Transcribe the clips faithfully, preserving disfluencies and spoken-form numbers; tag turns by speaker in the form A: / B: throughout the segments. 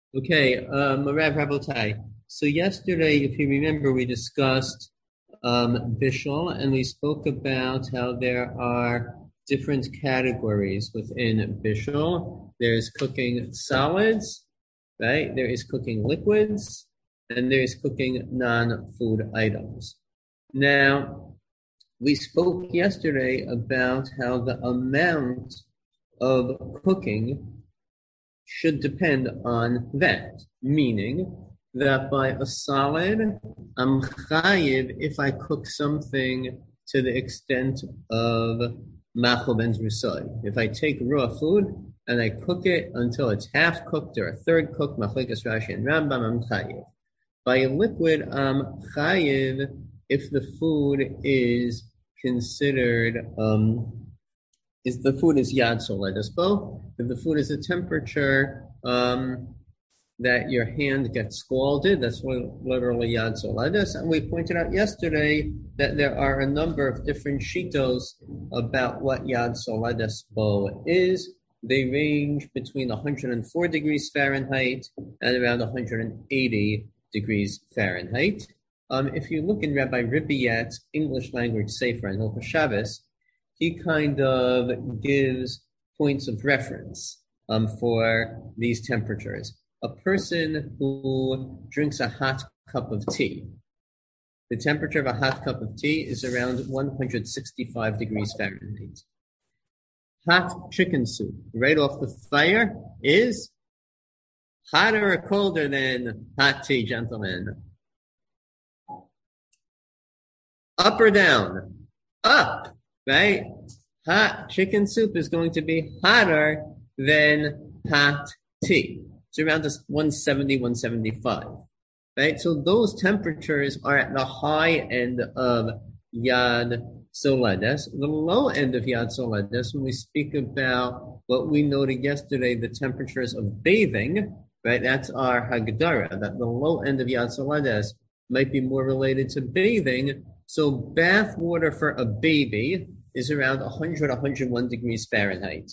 A: Okay, um, Rav Rabotai. So yesterday, if you remember, we discussed um, Bishul, and we spoke about how there are different categories within Bishul. There's cooking solids, right? There is cooking liquids, and there is cooking non-food items. Now, we spoke yesterday about how the amount of cooking should depend on that, meaning that by a solid, I'm chayiv if I cook something to the extent of machal ben zrusoy. If I take raw food and I cook it until it's half cooked or a third cooked, machlekes Rashi and Rambam, I'm chayiv. By a liquid, I'm chayiv if the food is considered um, is the food is yad soledus bo. If the food is a temperature um, that your hand gets scalded, that's literally yad soledus. And we pointed out yesterday that there are a number of different shitos about what yad soledus bo is. They range between one hundred four degrees Fahrenheit and around one hundred eighty degrees Fahrenheit. Um, if you look in Rabbi Ribiyat's English language sefer in Hilchos Shabbos, he kind of gives points of reference um, for these temperatures. A person who drinks a hot cup of tea, the temperature of a hot cup of tea is around one hundred sixty-five degrees Fahrenheit. Hot chicken soup right off the fire is hotter or colder than hot tea, gentlemen? Up or down? Up. Right? Hot chicken soup is going to be hotter than hot tea. It's around one seventy, one seventy-five. Right? So those temperatures are at the high end of Yad Soledus. The low end of Yad Soledus, when we speak about what we noted yesterday, the temperatures of bathing, right? That's our Hagdara, that the low end of Yad Soledus might be more related to bathing. So bath water for a baby is around one hundred, one hundred one degrees Fahrenheit.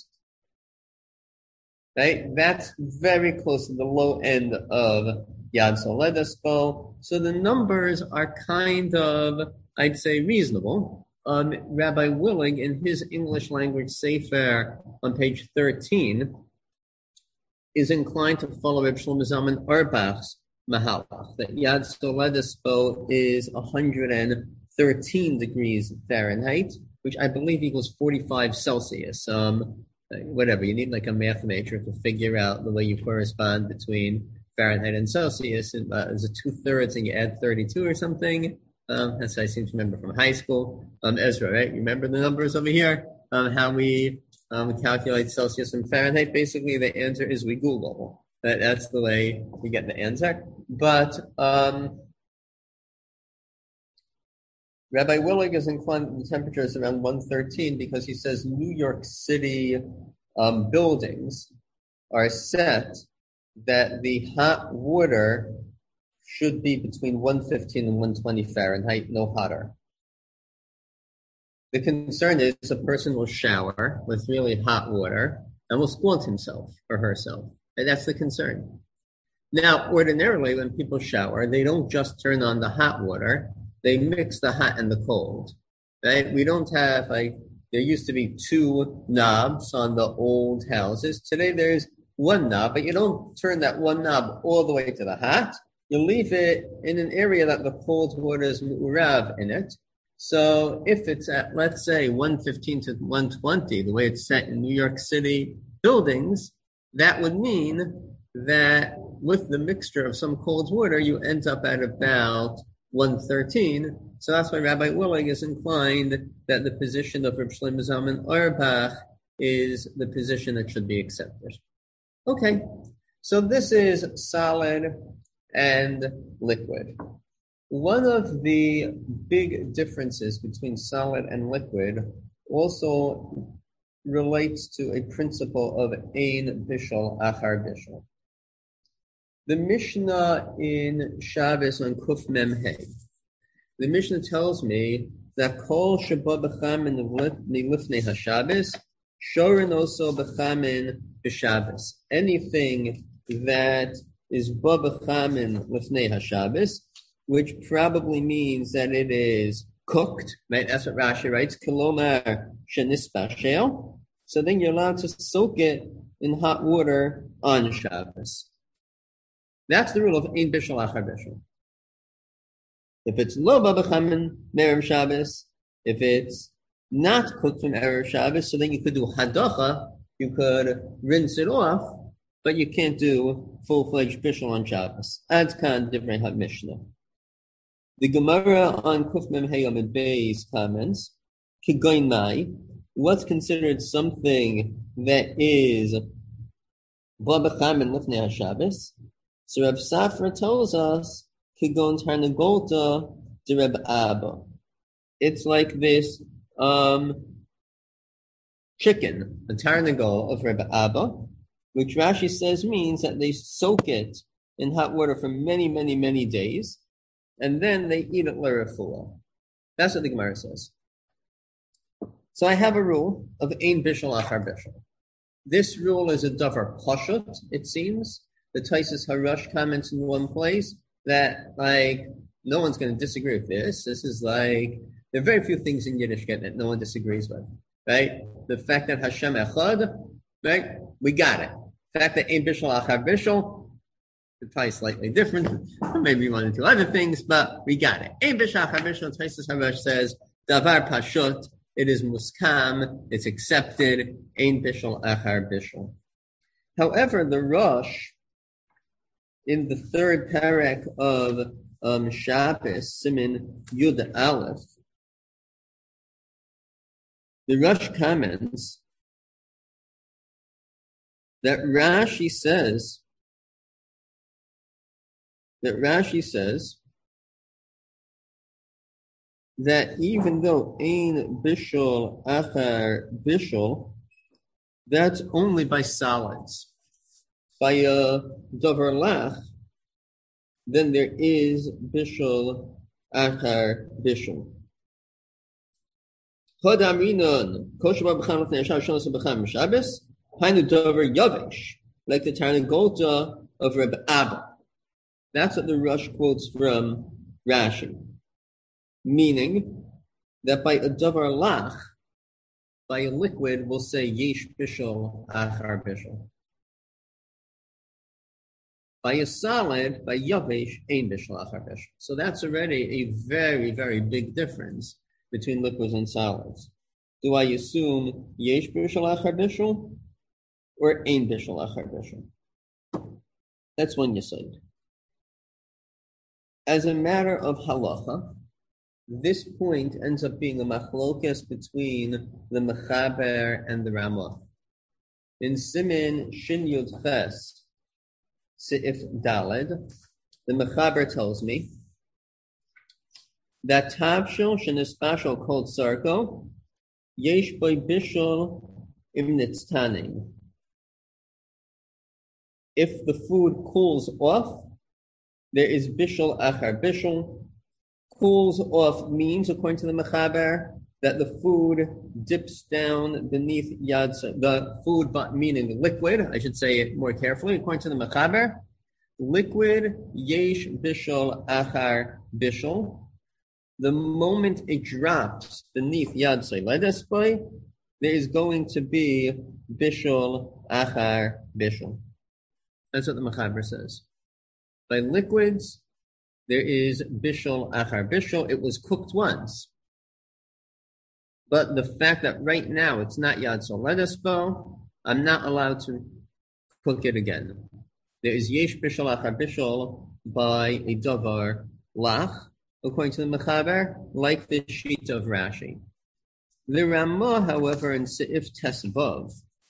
A: Right? That's very close to the low end of Yad Soledus bo. So the numbers are kind of, I'd say, reasonable. Um, Rabbi Willig, in his English language sefer on page thirteen, is inclined to follow Reb Shlomo Zalman Auerbach's mahalach, that Yad Soledus bo is one hundred thirteen degrees Fahrenheit, which I believe equals forty-five Celsius. Um, whatever, you need like a math major to figure out the way you correspond between Fahrenheit and Celsius. Uh, is it two-thirds and you add thirty-two or something? Um, that's what I seem to remember from high school. Um, Ezra, right? Remember the numbers over here? Um, how we um, calculate Celsius and Fahrenheit? Basically, the answer is we Google. That, that's the way we get the answer. But um, Rabbi Willig is inclined the temperature is around one thirteen because he says New York City um, buildings are set that the hot water should be between one fifteen and one twenty Fahrenheit, no hotter. The concern is a person will shower with really hot water and will scald himself or herself. And that's the concern. Now, ordinarily, when people shower, they don't just turn on the hot water. They mix the hot and the cold, right? We don't have, like, there used to be two knobs on the old houses. Today there's one knob, but you don't turn that one knob all the way to the hot. You leave it in an area that the cold water is mu'urav in it. So if it's at, let's say, one fifteen to one twenty, the way it's set in New York City buildings, that would mean that with the mixture of some cold water, you end up at about one thirteen. So that's why Rabbi Willig is inclined that the position of Reb Shlomo Zalman Auerbach is the position that should be accepted. Okay, so this is solid and liquid. One of the big differences between solid and liquid also relates to a principle of ein bishul achar bishul. The Mishnah in Shabbos on Kuf Mem Hey, the Mishnah tells me that kol sheba b'chamin nilifnei haShabbos shorin also b'chamin b'Shabbos. Anything that is ba b'chamin lifnei haShabbos, which probably means that it is cooked, right? That's what Rashi writes. Kilomar shenispashel. So then you're allowed to soak it in hot water on Shabbos. That's the rule of ein bishul achar bishul. If it's lo ba b'chamin me'erev Shabbos, if it's not cooked from erev Shabbos, so then you could do hadacha. You could rinse it off, but you can't do full-fledged bishul on Shabbos. Adz kan divrei ha-mishnah. The Gemara on Kuf Mem Hey Amud Beis comments, Kigoin Mai, what's considered something that is Ba B'chamin Lifnei HaShabbos? So Reb Safra tells us, Kigon Tarnagolta de Reb Abba. It's like this um, chicken, a tarnagol of Reb Abba, which Rashi says means that they soak it in hot water for many, many, many days, and then they eat it l'refuah. That's what the Gemara says. So I have a rule of ein bishul achar bishul. This rule is a davar pashut, it seems. The Taisus Harash comments in one place that, like, no one's going to disagree with this. This is like, there are very few things in Yiddishkeit that no one disagrees with, right? The fact that Hashem echad, right? We got it. The fact that ein bishul achar bishul, it's probably slightly different. Maybe one or two other things, but we got it. Ein bishul achar bishul, Taisus Harash says, davar pashut, it is muskam, it's accepted, ein bishul achar bishul. However, the Rosh, in the third parak of um, Shabbos, Simin Yud Aleph, the Rosh comments that Rashi says that Rashi says that even though ein bishul achar bishul, that's only by solids. By a davar lach, then there is bishul achar bishul. Hodam rinon kosher b'cham l'fnei Shabbos shonos b'cham Shabbos hainu davar yavesh, like the Tarnagolta of Reb Abba. That's what the Rosh quotes from Rashi, meaning that by a davar lach, by a liquid, we'll say yesh bishul achar bishul. By a solid, by yavesh, ein bishul achar bishul. So that's already a very, very big difference between liquids and solids. Do I assume yesh bishul achar bishul or ein bishul achar bishul? That's one yesod. As a matter of halacha, this point ends up being a machlokes between the Mechaber and the Ramah. In Simin Shin Yud Ches, Seif Daled, the Mechaber tells me that Tavshil Shenispashal called Sarko, Yesh Boy Bishul Im Nitztaning. If the food cools off, there is Bishul Achar Bishul. Cools off means, according to the Mechaber, that the food dips down beneath Yad, the food, but meaning liquid, I should say it more carefully, according to the Mechaber, liquid, yesh bishul achar bishul. The moment it drops beneath Yad Soiledespoy, there is going to be bishul achar bishul. That's what the Mechaber says. By liquids, there is bishul achar bishul. It was cooked once. But the fact that right now it's not Yad Soledespo, I'm not allowed to cook it again. There is yesh bishul achar bishul by a davar lach, according to the Mechaber, like the sheet of Rashi. The Ramah, however, in Seif Tesvav,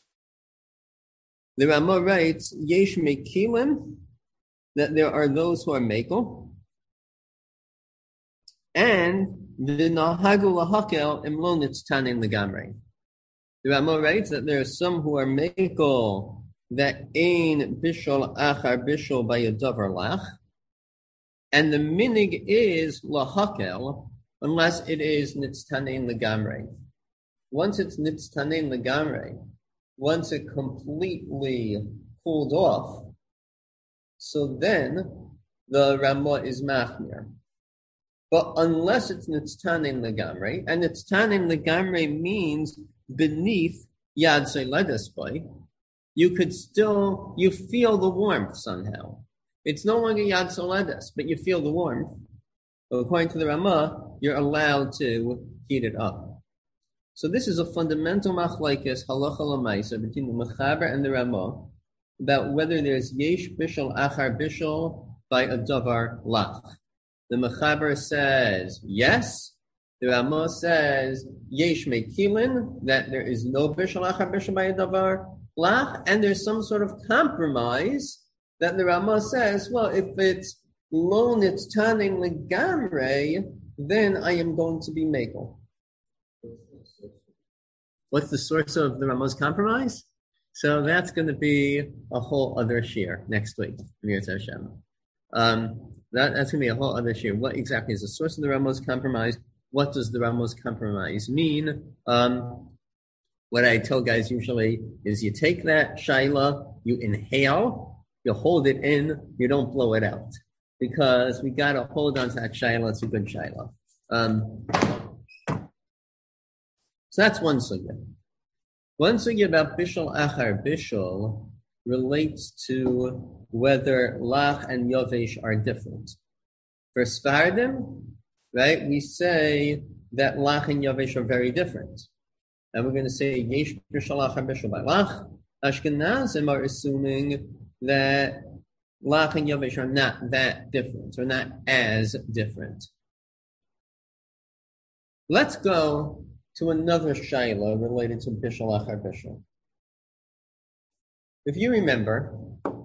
A: the Ramah writes, yesh mekilim, that there are those who are mekel, and the nahagu lahakel imlo nitztanin legamrei. The Ramah writes that there are some who are mekel that ein bishul achar bishul by a davar lach, and the minig is lahakel unless it is nitztanin legamrei. Once it's nitztanin legamrei, once it completely cooled off, so then the Ramah is machmir. But unless it's nitztanim legamre, and nitztanim legamre means beneath yad seiledes boy, you could still, you feel the warmth somehow. It's no longer yad seiledes, but you feel the warmth. So according to the Ramah, you're allowed to heat it up. So this is a fundamental machlekes halacha l'maisa between the Mechaber and the Ramah about whether there's yesh bishul achar bishul by a davar lach. The Mechaber says yes. The Ramah says yesh mekilin, that there is no bishul achar bishul by a davar lach, and there's some sort of compromise that the Ramah says, well, if it's lo nitztanim legamre, then I am going to be mekel. What's the source of the Ramah's compromise? So that's going to be a whole other shir next week. Um, that, that's going to be a whole other shir. What exactly is the source of the Ramah's compromise? What does the Ramah's compromise mean? Um, what I tell guys usually is you take that shaila, you inhale, you hold it in, you don't blow it out. Because we got to hold on to that shaila. It's a good shaila. Um, So that's one sugya. One sugya about bishul achar bishul relates to whether lach and yovesh are different. For Sfardim, right, we say that lach and yovesh are very different. And we're going to say yesh bishul achar bishul by lach. Ashkenazim are assuming that lach and yovesh are not that different, or not as different. Let's go to another shaila related to bishul achar bishul. If you remember,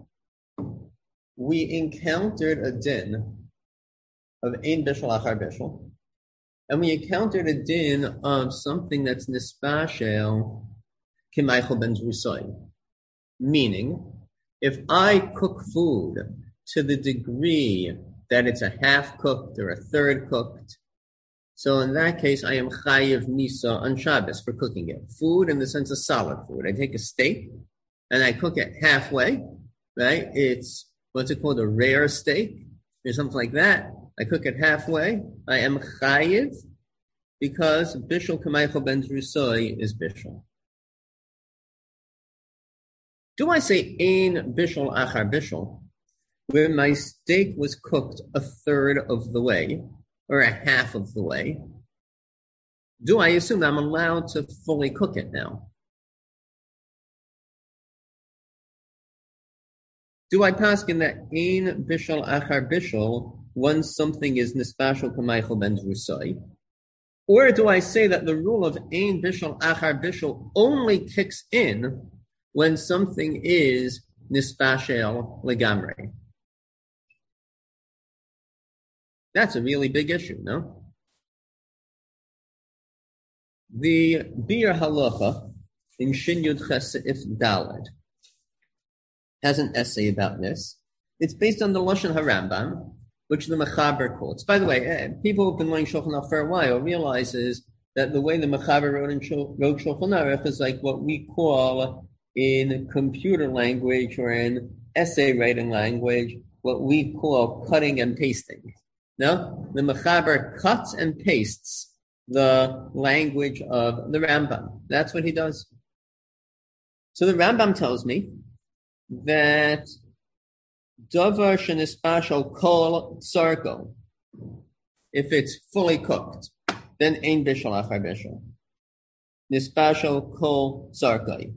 A: we encountered a din of ein bishul achar bishul, and we encountered a din of something that's nispashel k'maychel ben zrusoy. Meaning, if I cook food to the degree that it's a half cooked or a third cooked, so in that case, I am chayiv nisa on Shabbos for cooking it. Food in the sense of solid food. I take a steak and I cook it halfway, right? It's, what's it called, a rare steak or something like that. I cook it halfway. I am chayiv because bishul k'maychel ben zrusoy is bishul. Do I say ein bishul achar bishul, where my steak was cooked a third of the way, or a half of the way? Do I assume that I'm allowed to fully cook it now? Do I paskin that ein bishul achar bishul once something is nispashel k'maychel ben zrusoy? Or do I say that the rule of ein bishul achar bishul only kicks in when something is nispashel legamre? That's a really big issue, no? The Bir Halacha in Shin Yud Ches Seif Daled has an essay about this. It's based on the Lashon HaRambam, which the Mechaber quotes. By the way, people who've been learning Shulchan Aruch for a while realizes that the way the Mechaber wrote, in Shul, wrote Shulchan Aruch is like what we call in computer language or in essay writing language, what we call cutting and pasting. No, the Mechaber cuts and pastes the language of the Rambam. That's what he does. So the Rambam tells me that davar shenispashal kol sarko, if it's fully cooked, then ein bishul achar bishul. Nispashal kol sarkai.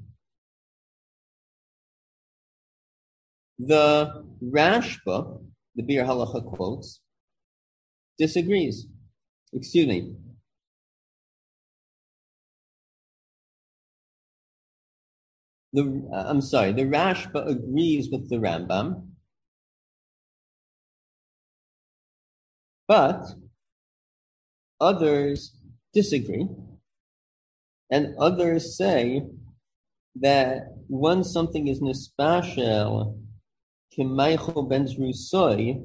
A: The Rashba, the Bir Halacha quotes, disagrees. Excuse me. The, uh, I'm sorry, the Rashba agrees with the Rambam, but others disagree, and others say that once something is nispashel k'maychel ben zrusoy,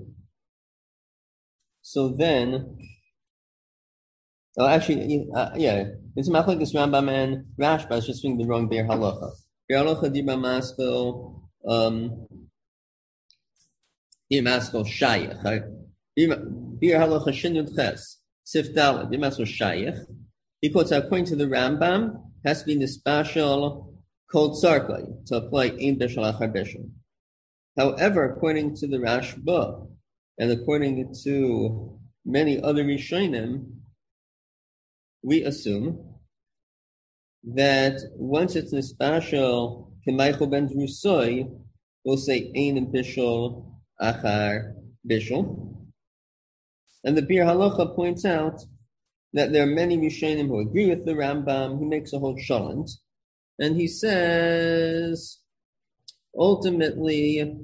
A: so then, oh, actually, uh, yeah, it's machlekes Rambam and Rashba. I was just reading the wrong Bir Halacha. Bir Halacha Dibra Maskil, um, Imaskol Shayach. Bir halacha shinun ches. Sifdal. Imaskol Shayach. He quotes, according to the Rambam, has to be nispashal called sarkai to apply in bishal achar bishal. However, according to the Rashba and according to many other Rishonim, we assume that once it's nispashal k'maychol ben drusoi, we'll say ein bishal achar bishal. And the Bir Halacha points out that there are many Rishonim who agree with the Rambam. He makes a whole shalent, and he says, ultimately,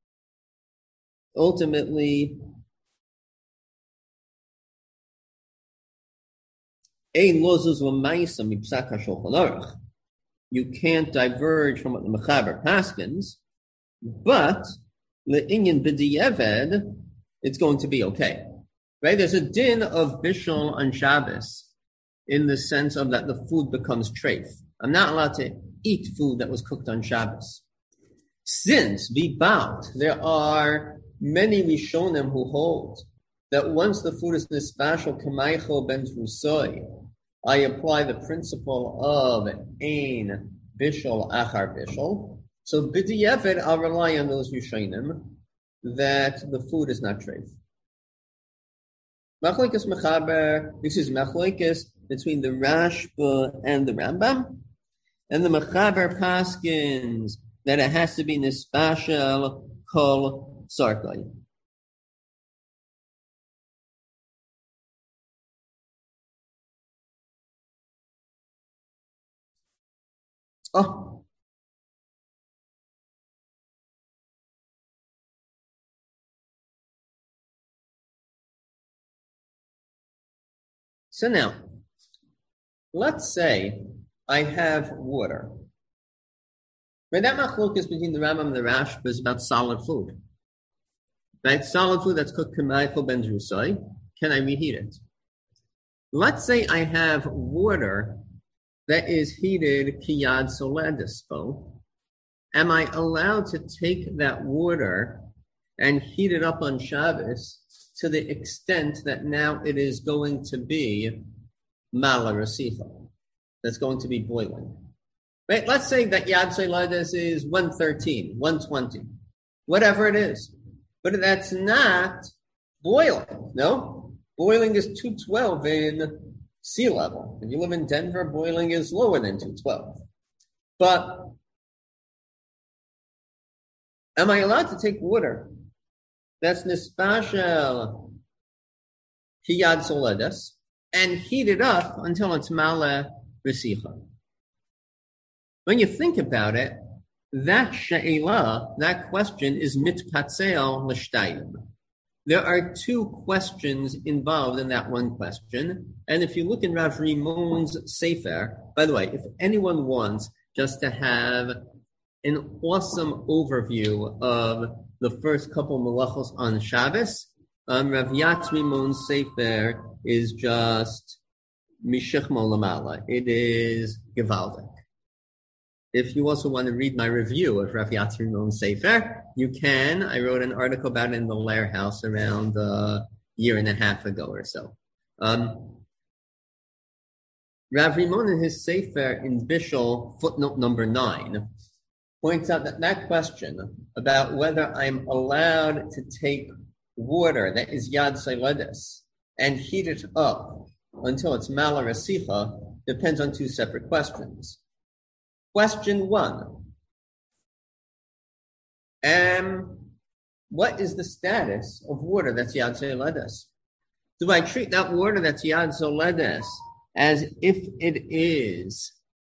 A: ultimately, ein lozuz l'maisa mipsak hashulchan aruch. You can't diverge from what the Mechaber paskins, but le'inyan b'di'eved, it's going to be okay. Right? There's a din of bishul on Shabbos in the sense of that the food becomes treif. I'm not allowed to eat food that was cooked on Shabbos. Since, bibaut, there are many Rishonim who hold that once the food is nispashal k'maychol ben trusoi, I apply the principle of ein bishul achar bishul. So b'di'eved, I'll rely on those Rishonim that the food is not treif. Machlekes mechaber, this is machlekes between the Rashba and the Rambam, and the mechaber paskins that it has to be nispashal kol sarkai. Oh. So now, let's say I have water. Right, that machlokes between the Rambam and the Rashba is about solid food. Right, solid food that's cooked k'maychol ben drusai. Can I reheat it? Let's say I have water that is heated kiyad soledispo. Am I allowed to take that water and heat it up on Shabbos to the extent that now it is going to be mala rasicha, that's going to be boiling? Right? Let's say that Yad Soledis is one thirteen, one twenty, whatever it is. But that's not boiling, no? Boiling is two twelve in sea level. If you live in Denver, boiling is lower than two twelve. But am I allowed to take water that's nispashel kiyad soledes and heat it up until it's mala resicha? When you think about it, that she'ela, that question is mitpatzel l'shtayim. There are two questions involved in that one question. And if you look in Rav Rimon's Sefer, by the way, if anyone wants just to have an awesome overview of the first couple malachos on Shabbos, um, Rav Yatz Rimon's Sefer is just Mishechmo Lamala. It is Gevaldik. If you also want to read my review of Rav Yatz Rimon's Sefer, you can. I wrote an article about it in the Lair House around a year and a half ago or so. Um, Rav Rimon in his Sefer in Bishul, footnote number nine, points out that that question about whether I'm allowed to take water that is Yad Soledis and heat it up until it's Mala Rasicha depends on two separate questions. Question one, um, what is the status of water that's Yad Soledis? Do I treat that water that's Yad Soledis as if it is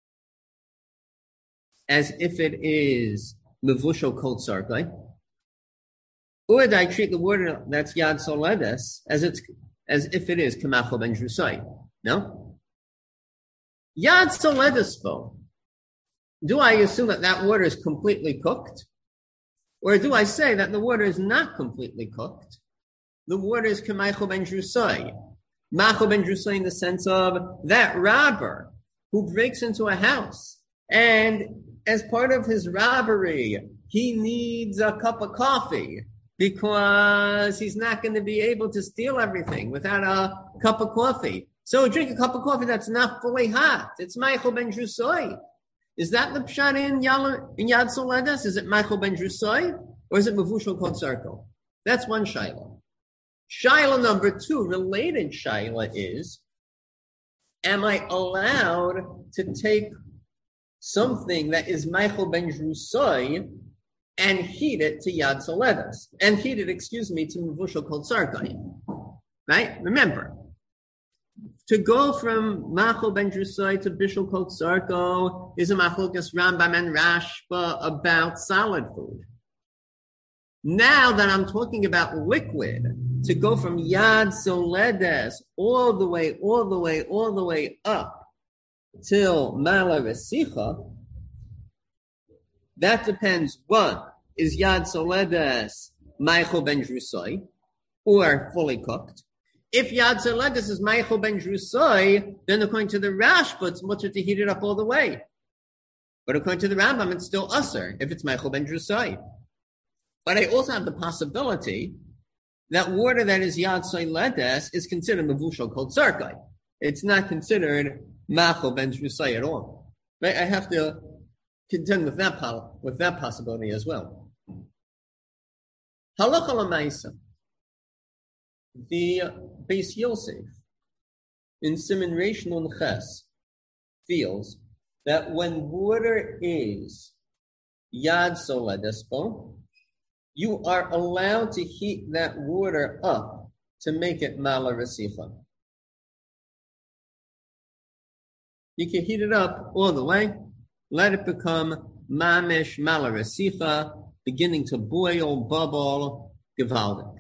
A: as if it is Mevusho Kol Tzarkai? Or do I treat the water that's Yad Soledis as it's as if it is Kamachol Ben Drusai? No? Yad Soledis though. Do I assume that that water is completely cooked? Or do I say that the water is not completely cooked? The water is Kamachol Ben Drusai. Machol Ben Drusai in the sense of that robber who breaks into a house and as part of his robbery, he needs a cup of coffee. because he's not going to be able to steal everything without a cup of coffee. So drink a cup of coffee that's not fully hot. It's Michael ben Drusoi. Is that the pshat in Yad Soledes? Is it Michael ben Drusoi? Or is it Mavushal called Circle? That's one Shaila. Shaila number two, related Shaila is, am I allowed to take something that is Michael ben Drusoi and heat it to Yad Soledes? And heat it, excuse me, to Mavushal called Circle. Right? Remember, to go from Machal ben Drusoi to Bishul Kol Tzarko is a machlokas Rambam and Rashba about solid food. Now that I'm talking about liquid, to go from Yad Soledes all the way, all the way, all the way up till Mala Resicha, that depends. One, is Yad Soledes Machal ben Drusoi or fully cooked? If Yad Soledes is Michael ben Drusoi, then according to the Rashba, it's mutter to heat it up all the way. But according to the Rambam, it's still usser if it's Michael ben Drusoi. But I also have the possibility that water that is Yad Soledes is considered Mavushal called Tzarkai. It's not considered Michael ben Drusoi at all. Right? I have to contend with that with that possibility as well. Halacha l'maisa. The Beis Yosef in Siman Reish Nun Ches feels that when water is Yad Soledespo, you are allowed to heat that water up to make it Mala Resicha. You can heat it up all the way, let it become Mamish Mala Resicha, beginning to boil, bubble, Gevaldik.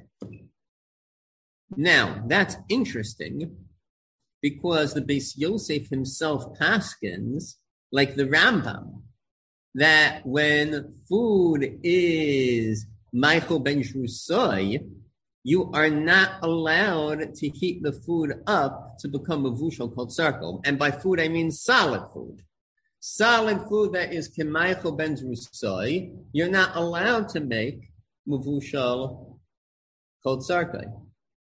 A: Now, that's interesting because the Beis Yosef himself paskins, like the Rambam, that when food is Michael ben Drusoi, you are not allowed to heat the food up to become Mavushal called Tzarko. And by food, I mean solid food. Solid food that is Michael ben Drusoi, you're not allowed to make Mavushal called Tzarko.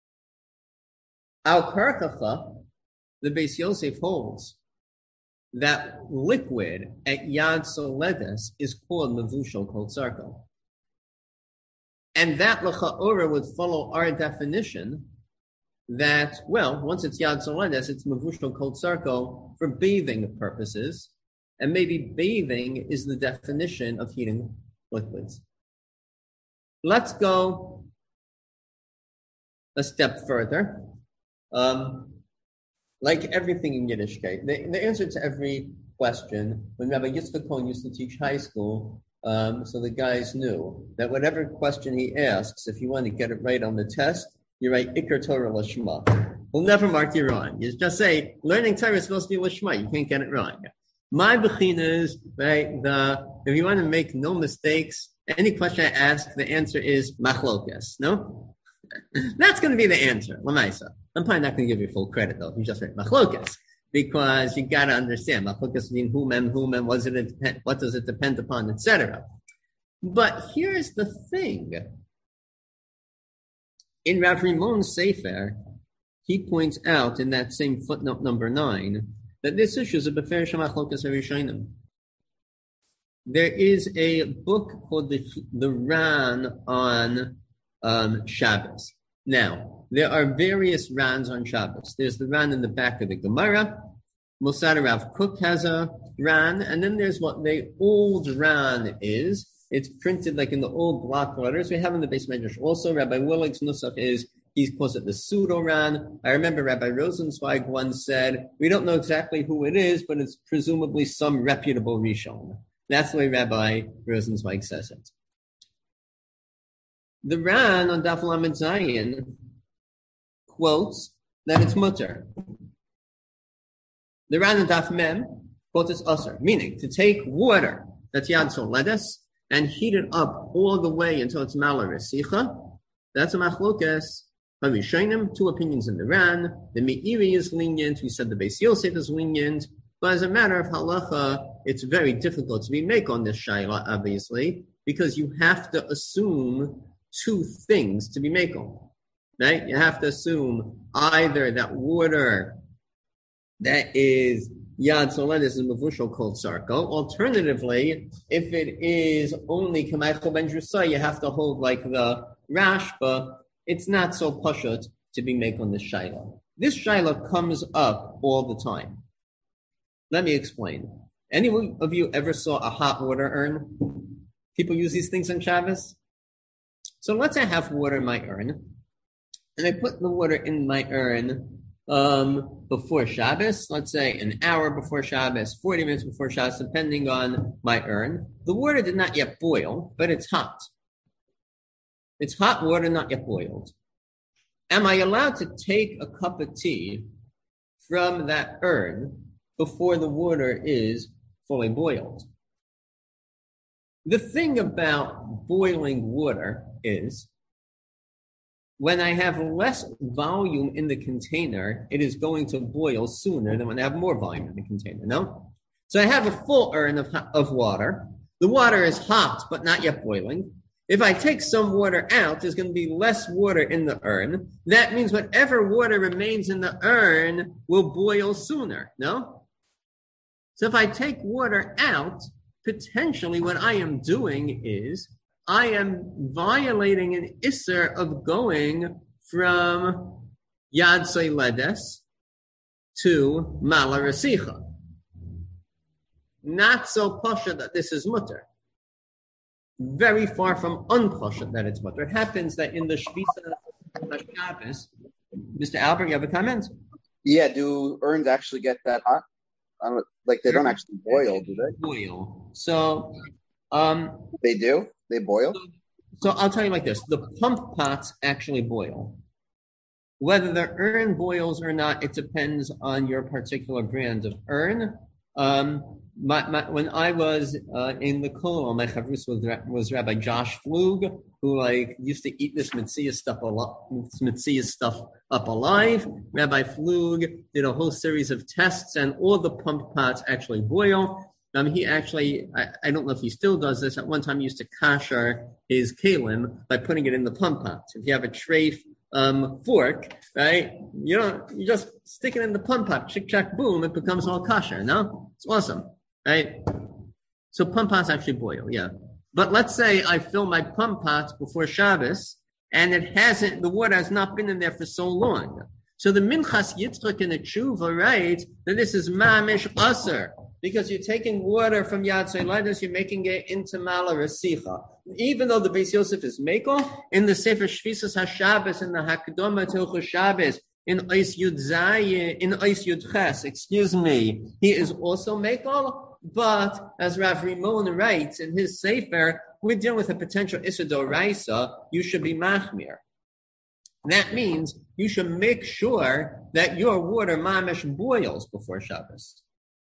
A: Al Karchacha, the Beis Yosef holds that liquid at Yad Soledes is called Mavushal called Tzarko. And that L'cha'ora would follow our definition that, well, once it's Yad Soledes, it's Mavushal called Tzarko for bathing purposes. And maybe bathing is the definition of heating liquids. Let's go a step further. Um, like everything in Yiddishkeit, the, the answer to every question, when Rabbi Yitzchak Cohen used to teach high school, um, so the guys knew that whatever question he asks, if you want to get it right on the test, you write Iker Torah Lashma. We'll never mark you wrong. You just say, learning Torah is supposed to be Lashma. You can't get it wrong. My bechina is, right, the, if you want to make no mistakes, any question I ask, the answer is machlokas, no? That's going to be the answer, Lamaisa. I'm probably not going to give you full credit, though. You just write machlokas, because you got to understand machlokas mean whom and whom and was it a depend, what does it depend upon, et cetera. But here's the thing: in Rav Rimon's Sefer, he points out in that same footnote number nine that this issue is a beferish machlokas harishonim. There is a book called the the Ran on Um, Shabbos. Now, there are various Rans on Shabbos. There's the Ran in the back of the Gemara. Mosad Rav Kook has a Ran, and then there's what the old Ran is. It's printed like in the old block letters. We have in the base medrash also. Rabbi Willig's Nusach is, he calls it the pseudo Ran. I remember Rabbi Rosenzweig once said, we don't know exactly who it is, but it's presumably some reputable Rishon. That's the way Rabbi Rosenzweig says it. The Ran on Daf Lamed Zayin quotes that it's mutter. The Ran on Daf Mem quotes it's usher, meaning to take water that's Yad Soledes and heat it up all the way until it's Mala Resicha. That's a machlokas. Harishonim, two opinions in the Ran. The Meiri is lenient. We said the Beis Yosef is lenient. But as a matter of halacha, it's very difficult to be make on this shaila, obviously, because you have to assume two things to be mekel, right? You have to assume either that water that is Yad Soledis is Mavushal called Sarko. Alternatively, if it is only Kameichel Ben Drusai, you have to hold like the Rashba. It's not so pashut to be make on this Shaila. This Shaila comes up all the time. Let me explain. Any of you ever saw a hot water urn? People use these things on Shabbos. So let's say I have water in my urn, and I put the water in my urn Um, before Shabbos, let's say an hour before Shabbos, forty minutes before Shabbos, depending on my urn. The water did not yet boil, but it's hot. It's hot water, not yet boiled. Am I allowed to take a cup of tea from that urn before the water is fully boiled? The thing about boiling water is, when I have less volume in the container, it is going to boil sooner than when I have more volume in the container, no? So I have a full urn of, of water. The water is hot, but not yet boiling. If I take some water out, there's going to be less water in the urn. That means whatever water remains in the urn will boil sooner, no? So if I take water out, potentially what I am doing is I am violating an isser of going from Yad Soledes to Mala Rasicha. Not so pasha that this is mutter. Very far from unpasha that it's mutter. It happens that in the Shvisa HaShabbos, Mister Albert, you have a comment?
B: Yeah, do urns actually get that hot? I don't, like they don't actually boil, do they?
A: Boil. So, um,
B: they do? They boil?
A: So, so I'll tell you like this. The pump pots actually boil. Whether the urn boils or not, it depends on your particular brand of urn. Um, my, my, when I was uh, in the Kollel, my chavrus was, was Rabbi Josh Flug, who like used to eat this mitzvah stuff, mitzvah stuff up alive. Rabbi Flug did a whole series of tests, and all the pump pots actually boil. Um, he actually, I, I don't know if he still does this. At one time, he used to kasher his kalim by putting it in the pump pot. If you have a treif um, fork, right, you don't, you just stick it in the pump pot, chick chack boom, it becomes all kasher. No, it's awesome, right? So pump pots actually boil, yeah. But let's say I fill my pump pots before Shabbos, and it hasn't, the water has not been in there for so long. So the Minchas Yitzchak in the Tshuva writes that this is mamish aser. Because you're taking water from Yad Soledes, you're making it into Mala Rasicha. Even though the Beis Yosef is Mekel, in the Sefer Shvisas HaShabbos, in the Hakdama Tilchus Shabbos, in Ois Yud Zayin, in Ois Yud Ches, excuse me, he is also Mekel. But as Rav Rimon writes in his Sefer, we're dealing with a potential Issa Doraisa, you should be Machmir. That means you should make sure that your water mamish boils before Shabbos.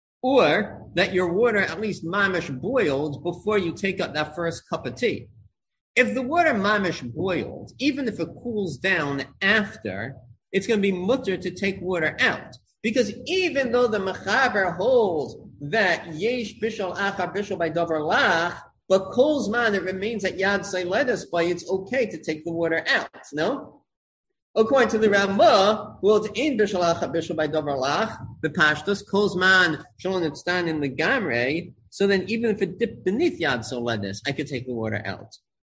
A: Or that your water at least mamish boiled before you take up that first cup of tea. If the water mamish boiled, even if it cools down after, it's going to be mutter to take water out. Because even though the mechaber holds that yesh bishol achar bishol by davar lach, but kol zman it remains at yad soledes by, it's okay to take the water out, no? According to the Ramah, well, it's in bishol achar bishol by davar lach, the pashtus kol zman shalom nitzdan in the gamre. So then, even if it dipped beneath yad soledes, I could take the water out.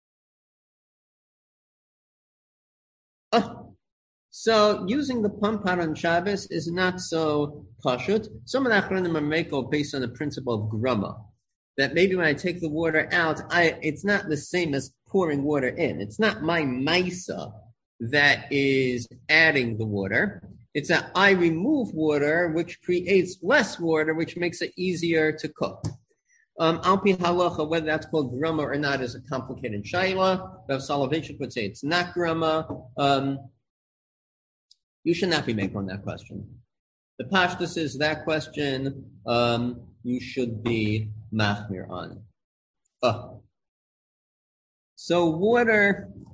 A: Oh. So using the pump pot on Shabbos is not so pashut. Some of the achronim are mekel based on the principle of grama, that maybe when I take the water out, I it's not the same as pouring water in. It's not my maisa that is adding the water. It's that I remove water, which creates less water, which makes it easier to cook. Um, Alpi halacha, whether that's called grama or not, is a complicated shaila. Rav Soloveitchik would say it's not grama. Um, You should not be making on that question. The pashtus is that question um, you should be machmir on. Oh. So water,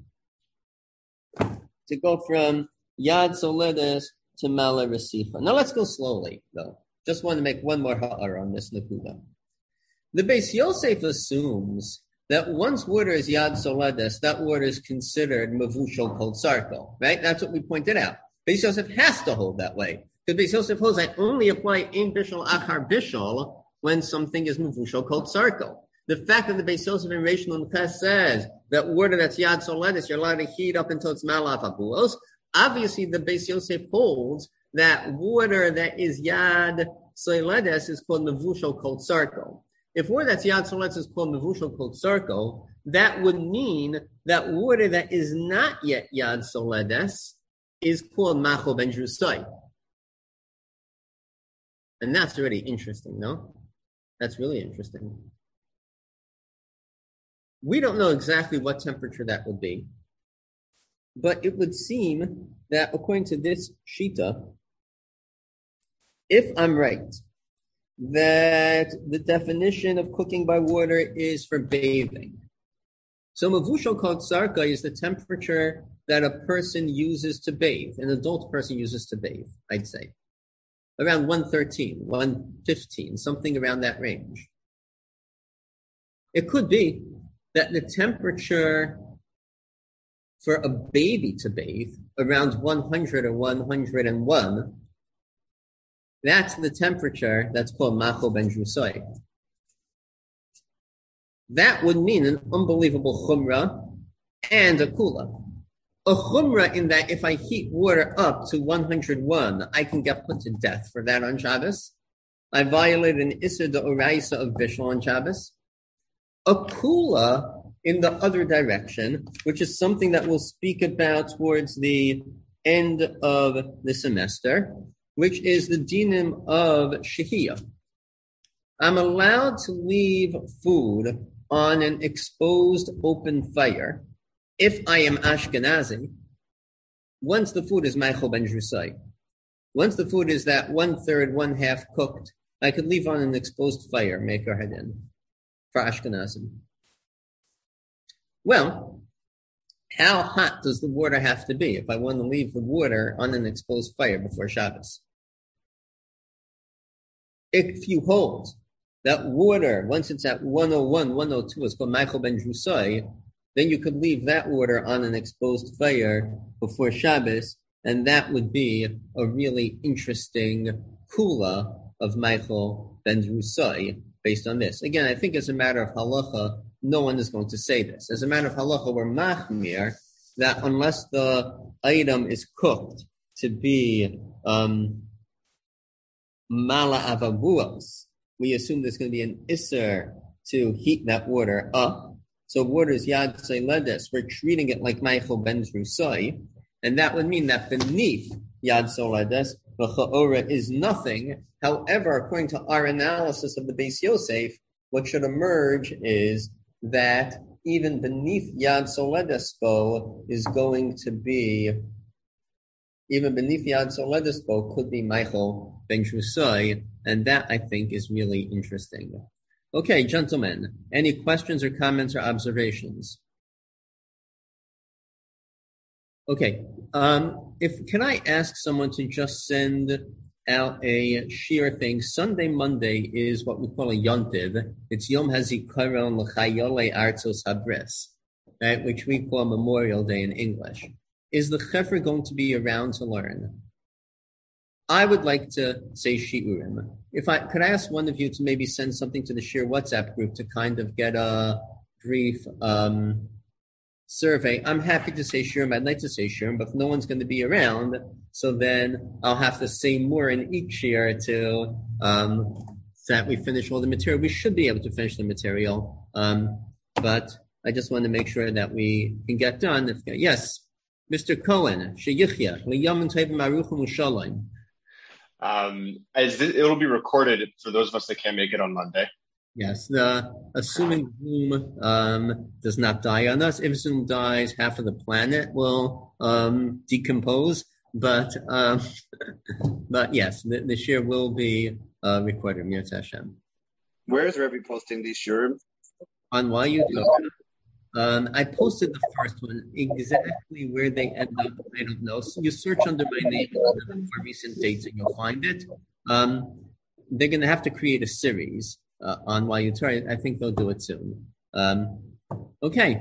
A: to go from Yad Soledes to Mala Rasifa. Now let's go slowly, though. Just want to make one more ha'ara on this nakuda. The Beis Yosef assumes that once water is Yad Soledes, that water is considered Mavushal Kol Sarko, right? That's what we pointed out. Beis Yosef has to hold that way. Because Beis Yosef holds I only apply Ein Bishal Achar Bishal when something is Mavushal Kol Sarko. The fact that the Beis Yosef in Reish Nun Ches says that water that's Yad Soledes, you're allowed to heat up until it's Malav Abulos, obviously the Beis Yosef holds that water that is Yad Soledes is called Mavushal Kol Sarko. If water that's Yad Soledes is called Mavushal Kol Sarko, that would mean that water that is not yet Yad Soledes is called Machol Ben Drusai. And that's already interesting, no? That's really interesting. We don't know exactly what temperature that would be, but it would seem that according to this Shita, if I'm right, that the definition of cooking by water is for bathing. So Mavushal Kol Sarka is the temperature that a person uses to bathe, an adult person uses to bathe, I'd say. Around one thirteen, one fifteen, something around that range. It could be that the temperature for a baby to bathe, around one hundred or one hundred one, that's the temperature that's called Machol Ben Drusai. That would mean an unbelievable chumrah and a kula. A chumrah in that if I heat water up to one hundred one, I can get put to death for that on Shabbos. I violated an Isser D'Oraisa of Bishul on Shabbos. A kula in the other direction, which is something that we'll speak about towards the end of the semester, which is the dinim of shehiyah. I'm allowed to leave food on an exposed open fire if I am Ashkenazi, once the food is Meichel Ben Drusai. Once the food is that one-third, one-half cooked, I could leave on an exposed fire, make our head in, for Ashkenazim. Well, how hot does the water have to be if I want to leave the water on an exposed fire before Shabbos? If you hold that water, once it's at one oh one, one oh two, is called Meichel Ben Drusai, then you could leave that water on an exposed fire before Shabbos, and that would be a really interesting kula of Meichel Ben Drusai based on this. Again, I think as a matter of halacha, no one is going to say this. As a matter of halacha, we're machmir that unless the item is cooked to be um, mala avabuos, we assume there's going to be an isser to heat that water up. So water is Yad Soledes. We're treating it like Meichel Ben Drusai, and that would mean that beneath Yad Soledes, the Cha'ora is nothing. However, according to our analysis of the Beis Yosef, what should emerge is that even beneath Yad Soledes bow is going to be, even beneath Yad Soledes bow could be Meichel Ben Drusai, and that I think is really interesting. Okay, gentlemen, any questions or comments or observations? Okay, um, if can I ask someone to just send out a sheer thing? Sunday, Monday is what we call a yontiv. It's Yom HaZikaron L'Chayolei Artzos Habris, right, which we call Memorial Day in English. Is the Chevra going to be around to learn? I would like to say shiurim. If I could I ask one of you to maybe send something to the Shir WhatsApp group to kind of get a brief um, survey. I'm happy to say shiurim. I'd like to say shiurim, but if no one's going to be around, so then I'll have to say more in each year to um, so that we finish all the material. We should be able to finish the material, um, but I just want to make sure that we can get done. If, yes, Mister Cohen, sheyichya liyamin tevim aruchim ushalayim.
C: Um, as th- it'll be recorded for those of us that can't make it on Monday.
A: Yes, the, assuming Zoom um, does not die on us. If Zoom dies, half of the planet will um, decompose. But um, but yes, the, the shir will be uh, recorded. Mirz Hashem.
B: Where is Rebbe posting these shirim?
A: On why you do. Um, I posted the first one. Exactly where they end up, I don't know. So you search under my name for recent dates and you'll find it. Um, they're going to have to create a series uh, on why you try. I think they'll do it soon. Um, Okay.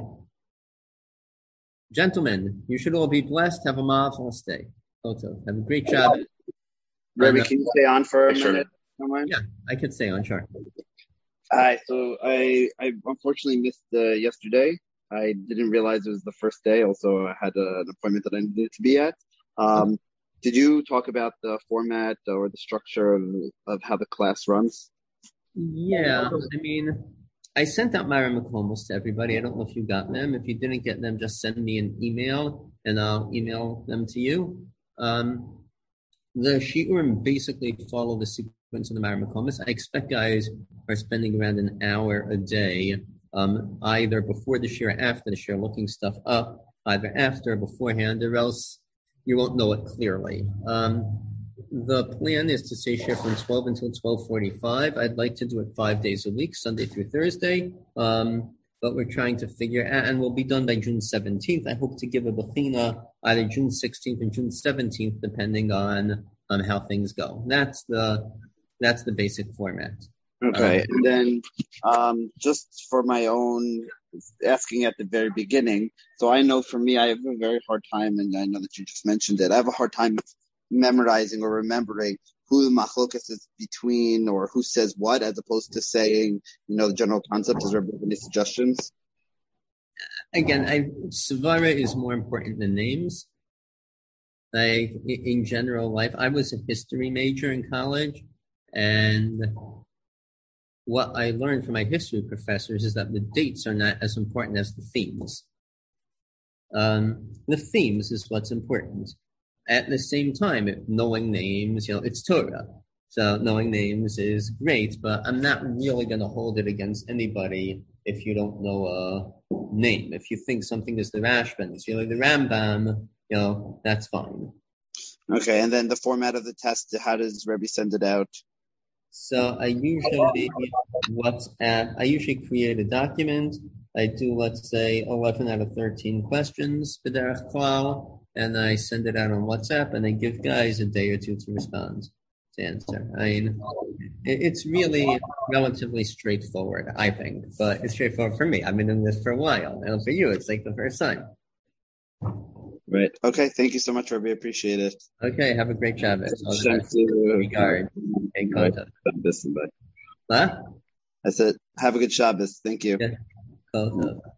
A: Gentlemen, you should all be blessed. Have a marvelous day. Have a great job.
B: Rebbe, can you stay on for a
C: Sure.
B: minute? Someone?
A: Yeah, I could stay on, sure.
B: Hi, so I, I unfortunately missed uh, yesterday. I didn't realize it was the first day. Also, I had a, an appointment that I needed to be at. Um, did you talk about the format or the structure of, of how the class runs?
A: Yeah, I mean, I sent out Myra McComas to everybody. I don't know if you got them. If you didn't get them, just send me an email and I'll email them to you. Um, the shiurim basically follow the sequence of the Myra McComas. I expect guys are spending around an hour a day, um, either before the shir or after the shir, looking stuff up, either after or beforehand, or else you won't know it clearly. Um, the plan is to say shir from twelve until twelve forty-five. I'd like to do it five days a week, Sunday through Thursday. Um, but we're trying to figure out, and we'll be done by June seventeenth. I hope to give a bechina either June sixteenth or June seventeenth, depending on, on how things go. That's the, that's the basic format.
B: Okay,
A: Um,
B: and then um, just for my own asking at the very beginning, so I know for me, I have a very hard time, and I know that you just mentioned it, I have a hard time memorizing or remembering who the machlokas is between or who says what, as opposed to saying, you know, the general concept. Is there any suggestions?
A: Again, I, Svara is more important than names. Like, in general life, I was a history major in college, and what I learned from my history professors is that the dates are not as important as the themes. Um, the themes is what's important. At the same time, knowing names, you know, it's Torah. So knowing names is great, but I'm not really going to hold it against anybody if you don't know a name. If you think something is the Rashban, if you're like the Rambam, you know, that's fine.
B: Okay, and then the format of the test, how does Rebbe send it out?
A: So I usually WhatsApp, I usually create a document. I do, let's say, eleven out of thirteen questions, b'derech klal, and I send it out on WhatsApp, and I give guys a day or two to respond, to answer. I mean, it's really relatively straightforward, I think, but it's straightforward for me. I've been in this for a while, and for you, it's like the first time.
B: Right. Okay, thank you so much, Rebbe. Appreciate it.
A: Okay, have a great Shabbos.
B: Regard.
A: Hey, contact.
B: Huh?
A: Huh?
B: I said, have a good Shabbos. Thank you.
A: Yeah. Cool.